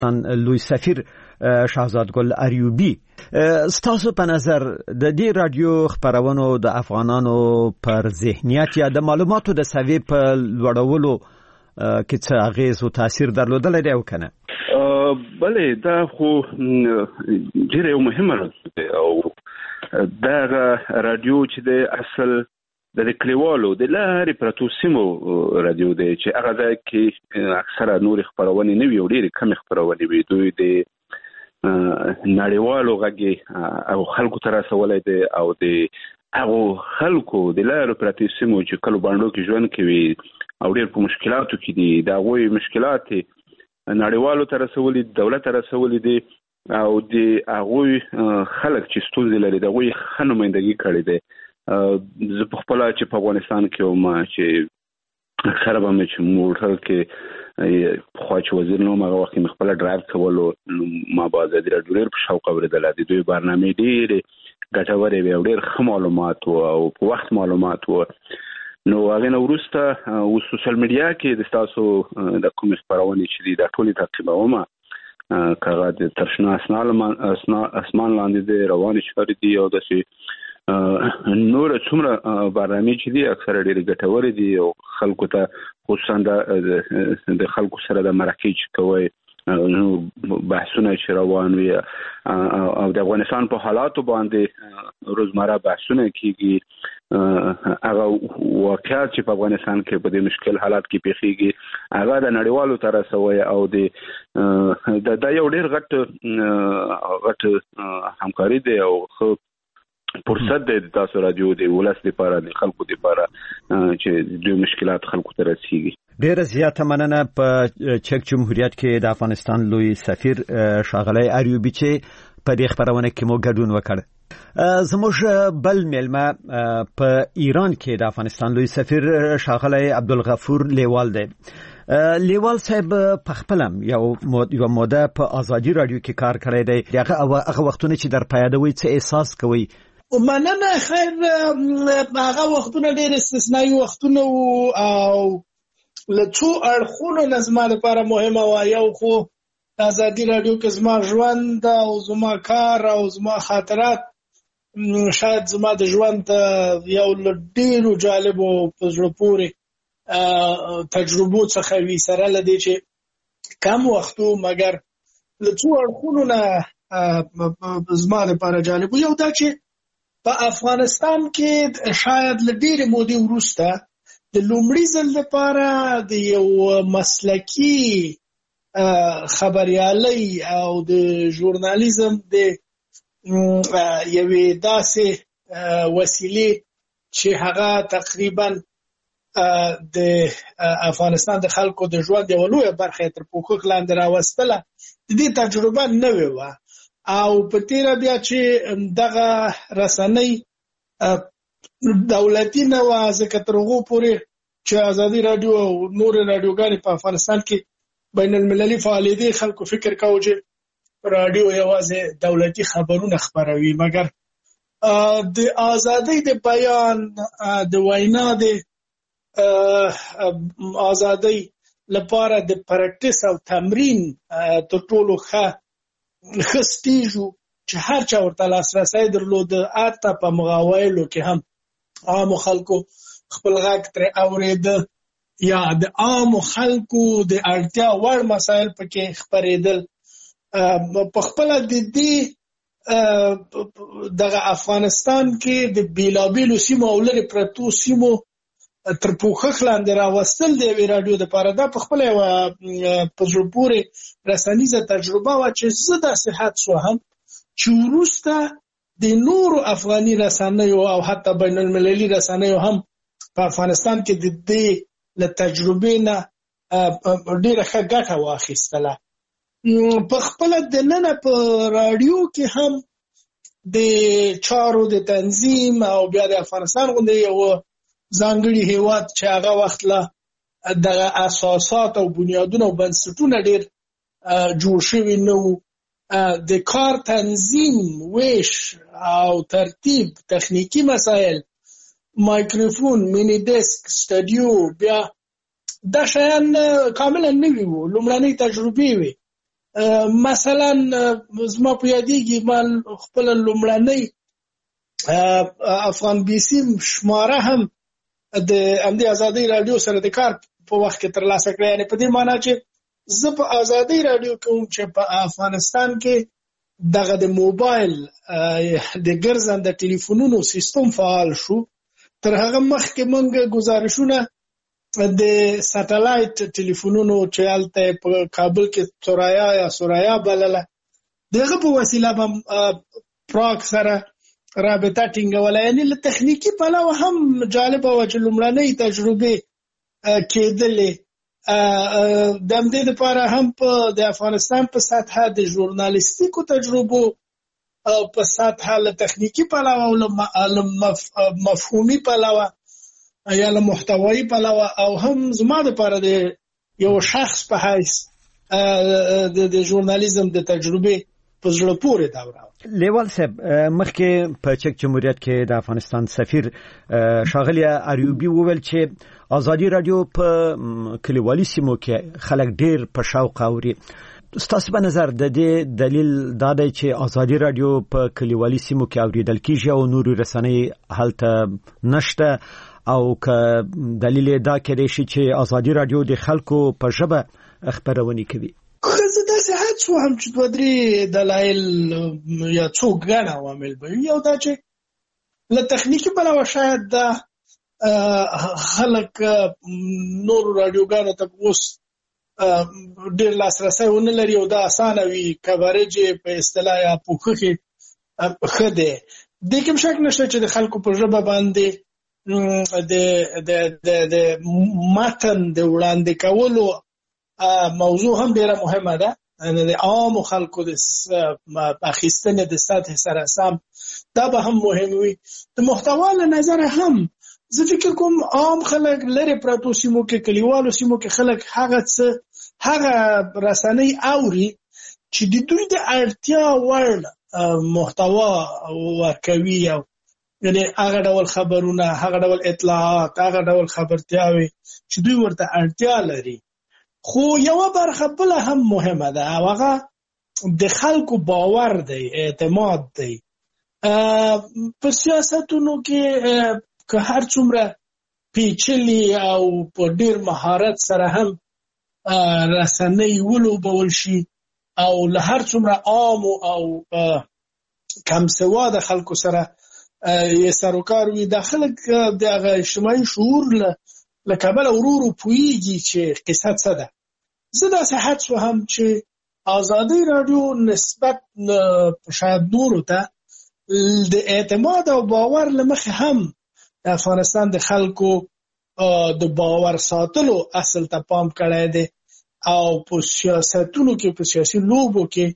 لوی سفیر شهزاد ګل ایوبی، ستاسو په نظر د دې رادیو خبرونو د افغانانو پر ذهنیت یا د معلوماتو د سوي په لوړولو کې څه اغیز او تاثیر درلودل دی او کنه؟ بله، دا خو ډیره مهمه ده او دا رادیو چې د اصل د کلیوالو د لارې پرتو سیمو رادیو دی چې هغه ځای کې اکثره نور خبرونه نه وي او ډېرې کم خبرونه وي. دوی د نړیوالو غږ او خلکو ته رسولی دی او د هغو خلکو د لارې پرتو سیمو چې کلو باندې کې ژوند کوي او ډېر په مشکلاتو کې دي، د هغوی مشکلات نړیوالو ته رسولي، دولت ته رسولي دي او د هغوی خلک چې ستونزې لري د هغوی ښه نمایندګي کړې دی. زه په خپله چې په افغانستان کې وم چې اکثره به مې چې موټر کې پخوا چې وزیر نه وم هغه وخت کې مې خپله ډرایو کولو نو ما به ازادي راډیو ډېر په شوق اورېدله. د دوی برنامې ډېرې ګټورې وې او ډېر ښه معلومات و او په وخت معلومات و. نو هغې نه وروسته اوس سوشل میډیا کې د ستاسو د کومې خپرونې چې دي دا ټولې تعقیبومه، که هغه د تر شنه اسمان لاندې دی، روانې چارې دي او داسې نور څومره برنامې چې دي اکثره ډېرې ګټورې دي او خلکو ته خصوصا د خلکو سره د مرکې چې کوئ بحثونه چې روان وي او د افغانستان په حالاتو باندې روزمره بحثونه کېږي، هغه واقعات چې په افغانستان کې په دې مشکل حالات کې پیښیږي هغه د نړیوالو ته رسوي او د یو ډېر غټ همکاري دی او فرصت دی تاسو رادیو دی ولس لپاره د خلکو لپاره چې دوی مشکلات خلکو ته رسیږي. ډیره زیاته مننه. په چک جمهوریت کې د افغانستان لوی سفیر ښاغلی ایوبی چې په دې خبرونه کې مو ګډون وکړ. زموږ بل میلمه په ایران کې د افغانستان لوی سفیر ښاغلی عبدالغفور لیوال دی. لیوال صاحب په خپلم یو موده په ازادي رادیو کې کار کړی دی. هغه وختونه چې در پیادوي څه احساس کوي؟ مننه. خیر، هغه وختونه ډېر استثنایی وختونه وو او له څو اړخونو نه زما لپاره مهمه وه. یو خو ازادي رادیو کې زما ژوند او زما کار او زما خاطرات شاید زما د ژوند یو له ډېرو جالبو په زړه پورې تجربو څخه وي، سره له دې چې کم وختو مګر له څو اړخونو نه زما لپاره جالب. یو دا چې په افغانستان کې شاید له ډېرې مودې وروسته د لومړي ځل لپاره د یو مسلکي خبریالۍ او د ژورنالیزم د یوې داسې وسیلې چې هغه تقریبا د افغانستان د خلکو د ژوند یوه لویه برخه تر پوښښ لاندې راوستله، د دې تجربه نوې وه. او په تیره بیا چې دغه رسنۍ دولتي نه وه، ځکه تر هغو پورې چې ازادي راډیو او نورې راډیوګانې په افغانستان کې بین المللي فعالېدې، خلکو فکر کاوه چې راډیو یوازې دولتي خبرونه خپروي. مګر د ازادۍ د بیان، د وینا د ازادۍ لپاره د پریکټس او تمرین تر ټولو ښه سټیج و چې هر چا ورته لاسرسی درلوده. حتی په مغاویلو کې هم عامو خلکو خپل غږ ترې اورېده یا د عامو خلکو د اړتیا وړ مسایل پکې خپرېدل. په خپله د دې دغه افغانستان کې د بیلابیلو سیمو او لرې پرتو سیمو تر پوښښ لاندې راوستل د یوې راډیو دپاره دا په خپله یوه په زړه پورې رسنیزه تجربه وه چې زه داسې حد شوم چې وروسته د نورو افغاني رسنیو او حتی بین المللي رسنیو هم په افغانستان کې د دې له تجربې نه ډېره ښه ګټه واخیستله. په خپله دننه په راډیو کې هم د چارو د تنظیم او بیا د افغانستان غوندې یو ځانګړي هیواد چې هغه وخت له دغه اساسات او بنیادونه او بنسټونه ډېر جوړ شوي نه وو. د کار تنظیم، ویش او ترتیب، تخنیکی مسایل، مایکروفون، مینی ډیسک، سټډیو، بیا دا شیان کاملا نوي وو، لومړنۍ تجربې وې. مثلا زما په یادېږي ما خپل لومړنۍ افغان بي سي شماره هم د امدي ازادي رادیو سره د کار په وخت کې ترلاسه کړې. یعنی په دې معنی چې زه په ازادي رادیو کوم چې په افغانستان کې دغه د موبایل د ګرځنده ټلیفونونو سیستم فعال شو. تر هغه مخکې موږ گزارشونه د ساتلایت ټلیفونونو چې هلته په کابل کې سورایا بلله دغه په وسیله به پراګ سره رابطه ټینګوله. یعنی له تخنیکی پلوه هم جالب و چې لومړنۍ تجربې کېدلې. د همدې لپاره هم په د افغانستان په سطحه د ژورنالیستیکو تجربو په سطحه له تخنیکی پلوه او له مفهومي پلوه یا له محتوایي پلوه او هم زما لپاره د یو شخص په حیث د ژورنالیزم د تجربې په زړه پورې دوره. لیوال صاحب مخکې په چک جمهوریت کې د افغانستان سفیر ښاغلی اریوبي وویل چې ازادي رادیو په کلیوالي سیمو کې خلک ډېر په شوق اوري. ستاسو په نظر د دې دلیل دا دی چې ازادي رادیو په کلیوالي سیمو کې اوریدل کیږي او نورو رسنۍ هلته نشته، او که دلیل دا کېدای شي چې ازادي رادیو د خلکو په ژبه خبرونه کوي؟ زه داسې هڅه وهم چې دوه درې دلایل یا څو ګڼ عوامل به وي. یو دا چې له تخنیکي پلوه شاید دا خلک نورو رادیوګانو ته اوس ډېر لاسرسی ونه لري او دا اسانه وي. کوریج په اصطلاح یا پوښښ ښه دی. دې کې شک نشته چې د خلکو په ژبه باندې د متن د وړاندې کولو موضوع هم ډیره مهمه ده. د عام خلکو د اخیستنې د سطح سره سم دا به هم مهم وي. د محتوا له نظر هم زه فکر کوم عام خلک لري پراتو سیمو کې کلیوالو سیمو کې خلک هغه رسنۍ اوري چې د دوی د اړتیا وړ محتوا ورکوي. او یعنی هغه ډول خبرونه، هغه ډول اطلاعات، هغه ډول خبرتیاوي چې دوی ورته اړتیا لري. خو یو برخه بل هم مهمه ده او هغه د خلکو باور دی، اعتماد دی. په سیاستونو کې که هر څومره پیچلي او په ډیر مهارت سره هم رسنۍ ولوبول شي او له هر څومره عام او کم سواد خلکو سره یې سروکار وي، د خلک د اجتماعي شعور له کبله ورورو پوهیږي چې قصه څه ده. زه داسې حدس وهم چې ازادي رادیو نسبت شاید نورو ته د اعتماد او باور له مخې هم د افغانستان د خلکو د باور ساتلو اصل ته پام کړی دی او په سیاستونو کې، په سیاسي لوبو کې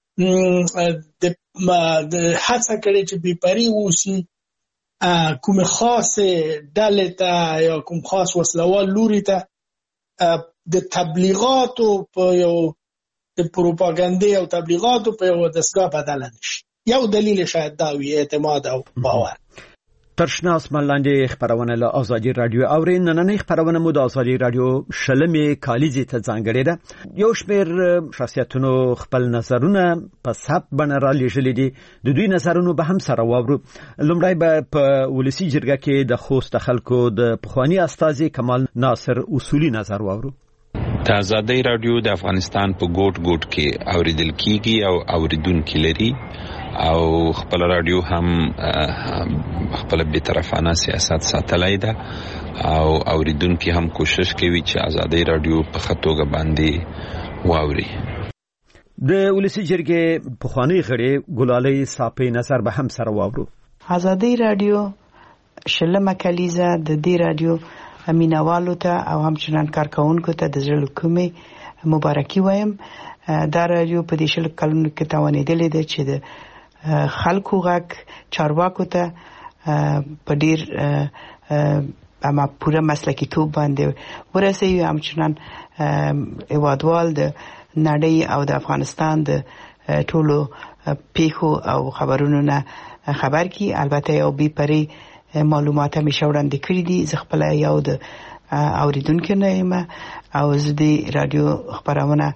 د هڅه کړې چې بېپرې اوسي، کوم خاص ډلې ته یا کوم خاص وسلوال لوري ته د تبلیغاتو په یو د پروپاګاندا او تبلیغاتو په یو دستګاه بدل نشي. یو دلیل شاید دا وي، اعتماد او باور. ترشناس ملاندې خبرونه له ازادي رادیو اورین. نننۍ خبرونه مو د ازادي رادیو شلمې کالیزې ته ځانګړې ده. یو شمېر شخصیتونو خپل نظرونه په ثبت بڼه را لېږلي دي. د دوی نظرونو به هم سره واورو. لومړی به په ولسي جرګه کې د خوست خلکو د پخواني استازي کمال ناصر اصولي نظر واورو. د ازادي رادیو د افغانستان په ګوټ ګوټ کې اوریدل کیږي او اوریدونکو لري او خپل رادیو هم خپل بی‌طرفانه سیاست ساتلای ده او اوریدونکو هم کوشش کوي چې ازادي رادیو په خطوګه باندې واوري. د ولسي جرګې پخوانی غړي ګلالۍ صافي نظر به هم سره واورو. ازادي رادیو شلمه کلیزه د دې رادیو مینوالو ته او همچنان کارکونکو ته د زړه کومې مبارکي وایم. دا رادیو په دې شل کلونو کې توانېدلې ده چې د خلکو غږ چارواکو ته په ډیر اما پوره مسلکي توب باندې ورسوي. همچنان هیوادوال د نړۍ او د افغانستان د ټولو پیښو او خبرونو نه خبر کی. البته یو بي پري معلومات همیشه وړاندې کړی دي. زه خپل یو د اوریدونکو نه یم او زه د رادیو خبرونه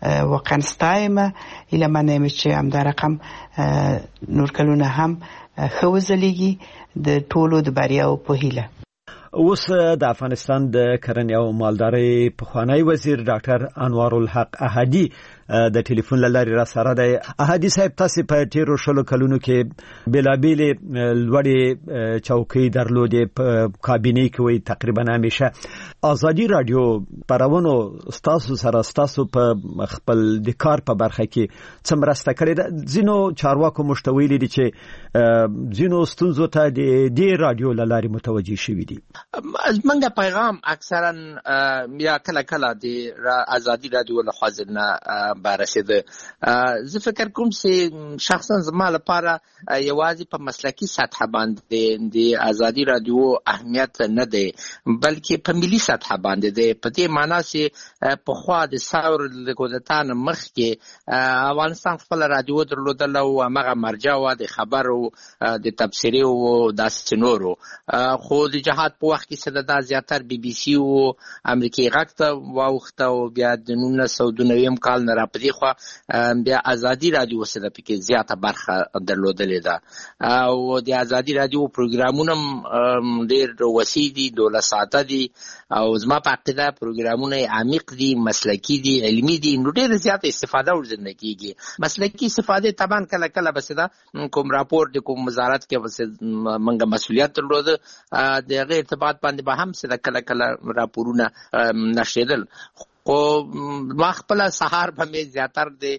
واقعا ستایم اله منه چې هم دا رقم نور کلونه هم خوځلېږي د ټولو د بریاو په هیله. اوس د افغانستان د کرنې او مالدارۍ پخوانی وزیر ډاکټر انوار الحق احدي د ټلیفون لارې را سره دی. احدي صاحب، تاسو په تیرو شلو کلونو کې بلابل لوړې چوکۍ درلودې، په کابینه کې وي تقریبا همیشه ازادي رادیو پرونو تاسو سره تاسو په خپل د کار په برخه کې څه مرسته کړې ده؟ ځینو چارواکو مشتویل دي چې ځینو ستونزو ته د دې رادیو لارې متوجي شوي دي. منګه پیغام اکثرا یا کله کله د ازادي رادیو له خاطرنا برسیده. زه فکر کوم چې شخصا زما لپاره یوازې په مسلکی سطح باندې د ازادي رادیو اهمیت نه دی، بلکې په ملي سطح باندې دی. په دې معنی چې په خوا د ثور د کودتان مخکې افغانستان خپل رادیو درلودل او هغه مرجع و د خبرو د تبصرې او داسې نورو، خو د جهاد په وخت کې صدا زیاتر بي بي سي او امریکایي غږ ته واوښته او بیا د 1992 کال نه راپدې خو بیا ازادي رادیو سره پکې زیاته برخه درلودلې ده او د ازادي رادیو پروګرامونه ډېر وسیع دي، 12 ساعته دي او زما په عقیده پروګرامونه عمیق دي، مسلکی دي، علمي دي، نو ډېر زیاته استفاده ورزنه کیږي. مسلکی استفاده طبعا کله کله بس دا کوم راپور د کوم وزارت کې بس منګه مسؤلیت درلوده د غیر ارتباط باندې به هم سره کله کله راپورونه نشریدل. خو ما خپل سهار په می زیاتر د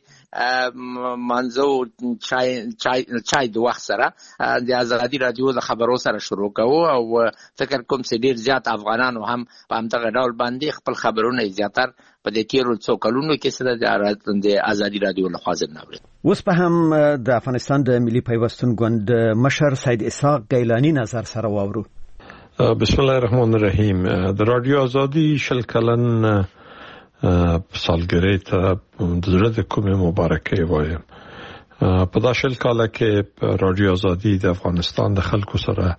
منځو چای د وخت سره د ازادي رادیو د خبرو سره شروع کوو او فکر کوم چې ډیر زیات افغانانو هم په همدغه ډول باندې خپل خبرونه زیاتر په دې تیرو څو کلونو کې سره د ازادي رادیو له خوا زناوري. اوس په هم د افغانستان د ملي پیوستون ګوند مشر سید اسحاق گیلانی نظر سره واورو. بسم الله الرحمن الرحیم. د رادیو ازادي شل کلن سالګری ته د زړه د کومې مبارکي وایم. په دا شل کال کې رادیو ازادي د افغانستان د خلکو سره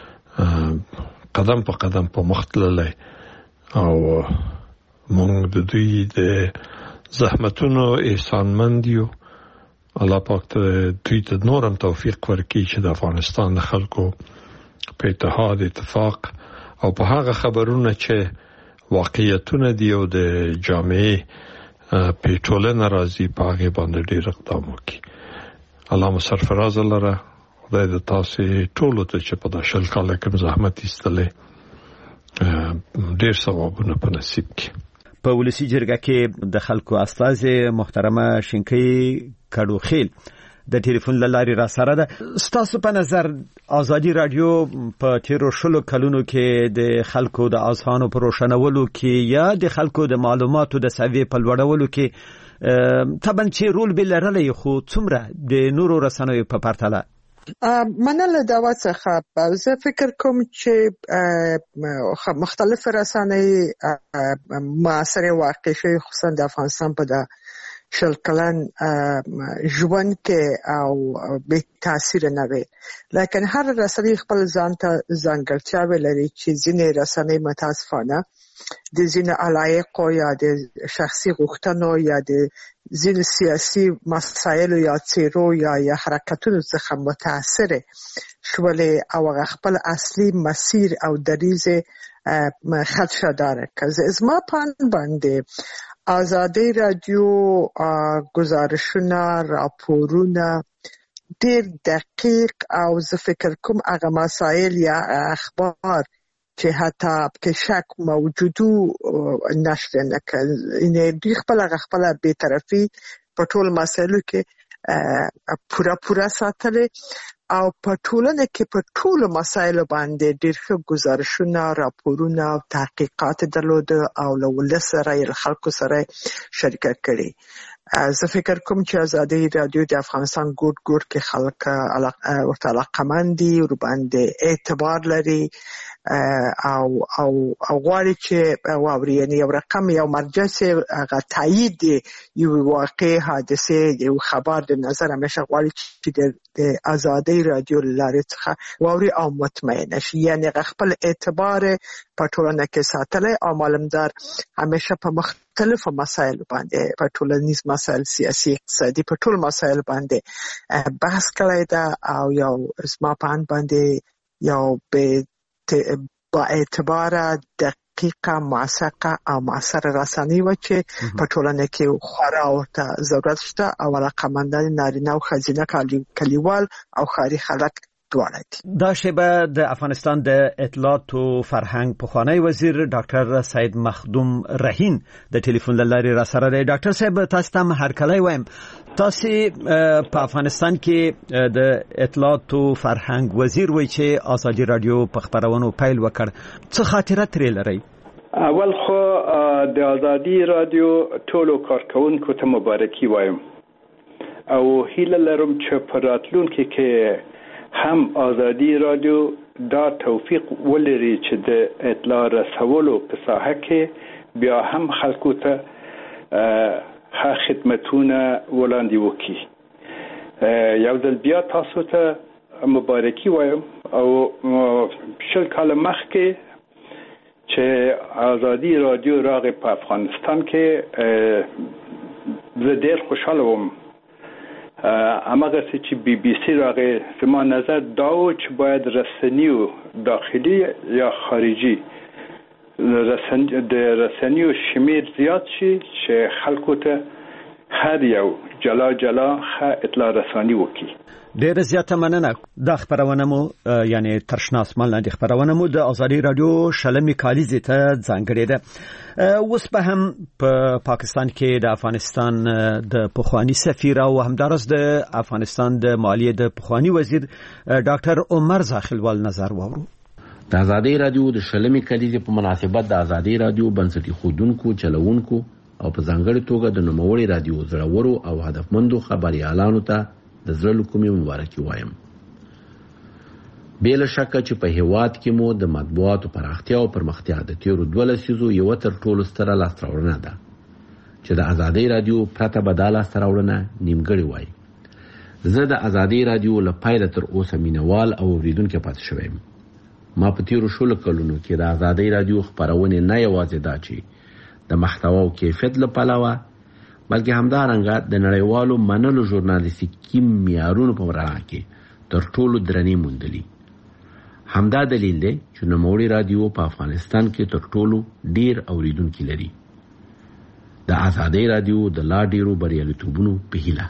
قدم په قدم په مخ تللی او موږ د دوی د زحمتونو احسانمند یو. الله پاک ته دوی ته نورم توفیق ورکړي چې د افغانستان د خلکو په اتحاد اتفاق او په هغه خبرونه چې واقعیتونه دی او د جامعه په ټولنه راځي په هغه باندې ډیر اقدام وکړي. الله مو سرفراز لره، خدای د تاسو ټولو ته چې په داشل کال کې زحمت ایستلې ډیر ثوابونه په نصیب کړي. په ولسی جرګه کې د خلکو استاذ محترمه شینکی کډوخیل د ټلیفون لارې را سره ده. ستاسو په نظر ازادي رادیو په تیرو شلو کلونو کې د خلکو د اذهانو پر روشنولو کې یا د خلکو د معلوماتو د سوي په لوړولو کې طبعا چې رول به لرلی، خو څومره د نورو رسنیو په پرتله؟ منل دا وڅخه زه فکر کوم چې مختلف رسنۍ معاصر واقع شوی خصوصا د افغانستان په شل کلن ژوند کې او به تاثیر نه وي، لکه هر رسنۍ خپل ځان ته ځانګړتیاوې لري چې ځینې رسنۍ متاسفانه د ځینې علایقو یا د شخصي غوښتنو یا د ځینې سیاسي مسایلو یا څیرو یا حرکتونو څخه متاثر شولې او خپل اصلي مسیر او دریځ خدشه داره. که زما پان باندې ازادي رادیو گزارشونه راپورونه ډیر دقیق او زه فکر کوم هغه مسائل یا اخبار چې حتی کې شک موجودو نشر نه کوي، ان دوی خپل بی‌طرفي په ټول مسایلو کې پورا ساتل او په ټولنه کې په ټولو مسایلو باندې ډیر ښه گزارشونه، راپورونه او تحقیقات درلود او له ولس سره خلکو سره شریک کړي. زه فکر کوم چې ازادي رادیو د افغانستان ګوټ کې خلک ورته علاقمند دي او باندې اعتبار لري او غواړي چې واوري یعنی یو رقم یو مرجع سي هغه تایید یو واقع حادثه یو خبر د نظر همیشه غواړي چې د آزادي رادیو لارې څخه واوري او مطمئن شي یعنی خپل اعتبار په ټولنه کې ساتل او معلومدار همیشه په مختلفو مسایل باندې په ټولنیز مسایل سیاسي اقتصادي په ټول مسایل باندې بحث کوي دا او یو اسما پان باندې یو با اعتبار دقیقه موثقه او مؤثر رساني و چې په ټولنه کې خورا او ضرورت شته او رقمندان نارینه او ښځینه کلیوال او ښاري خلک دواړه دي. دا شیبه د افغانستان د اطلاعات او فرهنګ پخوانی وزیر ډاکټر سید مخدوم رهین د ټلیفون لارې را سره دی. ډاکټر صاحب تاسو ته هرکلی وایم، تاسو په افغانستان کې د اطلاعات او فرهنګ وزیر وای چې آزادي رادیو په خبرونو پیل وکړ، څه خاطره ترې لري؟ اول خو د آزادي رادیو ټولو کارکونکو ته مبارکي وایم او هیله لرم چې په راتلونکي کې هم آزادي رادیو دا توفیق ولري چې د اطلاع رسولو په ساحه کې بیا هم خلکو ته ښه خدمتونه وړاندې وکړي. یو ځل بیا تاسو ته مبارکي وایم او 10 کال مخکې چې آزادي رادیو راغی په افغانستان کې زه ډېر خوشاله وم. اماغه چې بي بي سي راغی زما نظر داو چې باید رسنیو داخلي یا خارجي د رسنیو شمیر زیات شي چې خلکو ته هر یو جلا ښه اطلاع رساني وکړي. ډېر زیاته مننه. د خبرونه مو یعنی ترشناس مال د خبرونه مو د آزادي رادیو شلمي کالیزه ته ځانګړې ده. اوس به هم په پاکستان کې د افغانستان د پخوانی سفیر او همدارس د افغانستان د مالیې د پخوانی وزیر ډاکټر عمر زاخیلوال نظر واورو. د آزادي رادیو د شلمي کالیزه په مناسبت د آزادي رادیو بنسټي خودونکو چلوونکو او په ځانګړي توګه د نوموړي رادیو زړورو او هدفمندو خبريالانو ته د زړه کومې مبارکي وایم. بل شک چې په هیواد کې مو د مطبوعاتو پراختیا او پرمختیا د تیرو 2 لسیزو یو تر ټولو ستره لاسته ده چې د آزادي رادیو پرته بداله سره نیمګړی وای. زه د آزادي رادیو لپاره تر اوسه مینوال او اوریدونکو پاتې شوم. ما په تیرو 16 کلونو کې د آزادي رادیو خبرونه نه یوازې دا چې د محتوا او کیفیت لپاره بلکې همدارنګه د نړیوالو منلو ژورنالیستیکي معیارونو په رڼا کې تر ټولو درنې موندلي. همدا دلیل دی چې نوموړي رادیو په افغانستان کې تر ټولو ډیر اوریدونکو لري. د آزادي رادیو د لا ډیرو بریالیتوبونو په هیله.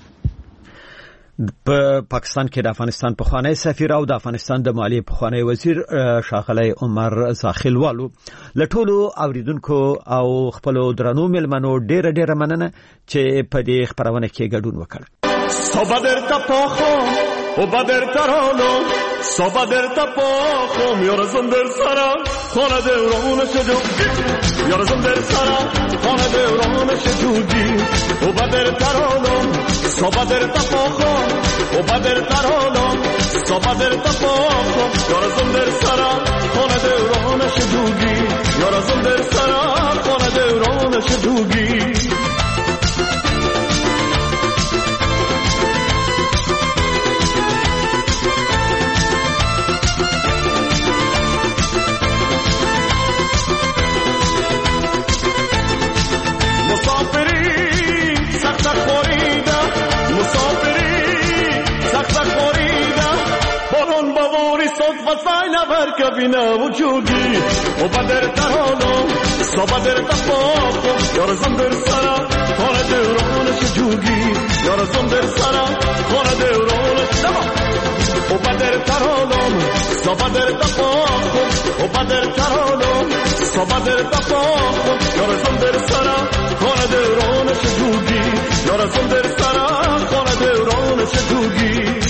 په پاکستان کې د افغانستان پخوانی سفیر او د افغانستان د مالیې پخوانی وزیر ښاغلی عمر زاخیلوالو له ټولو اوریدونکو او خپلو درنو مېلمنو ډیره مننه چې په دې خپرونه کې ګډون وکړ. صبح درته پاخم او بدر ترانو صبح درته پاخم یارزم در سرم خانه دوران شدوگی یارزم در سرم خانه دوران شدوگی او بدر ترانو صبح درته پاخم او بدر ترانو صبح درته پاخم یارزم در سرم خانه دوران شدوگی یارزم در سرم خانه دوران شدوگی کبینه وجودی و بدر ترانم صبح در تفاقم یارزم در سرم خانه دورانش جوگی یارزم در سرم خانه دورانش و بدر ترانم صبح در تفاقم و بدر ترانم صبح در تفاقم یارزم در سرم خانه دورانش جوگی یارزم در سرم خانه دورانش جوگی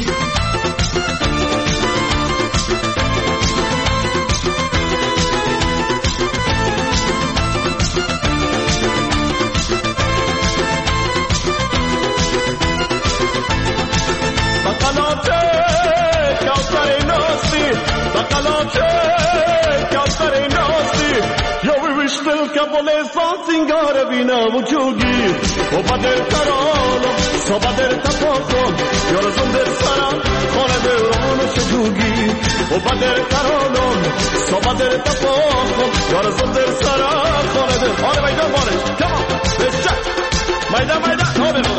که بلستان سینگار بینم و چوگی و بدر ترانم سو بدر تپاکم یار زندر سرم خانه دوران شجوگی و بدر ترانم سو بدر تپاکم یار زندر سرم خانه دوران میدان بارش کمان بشت میدان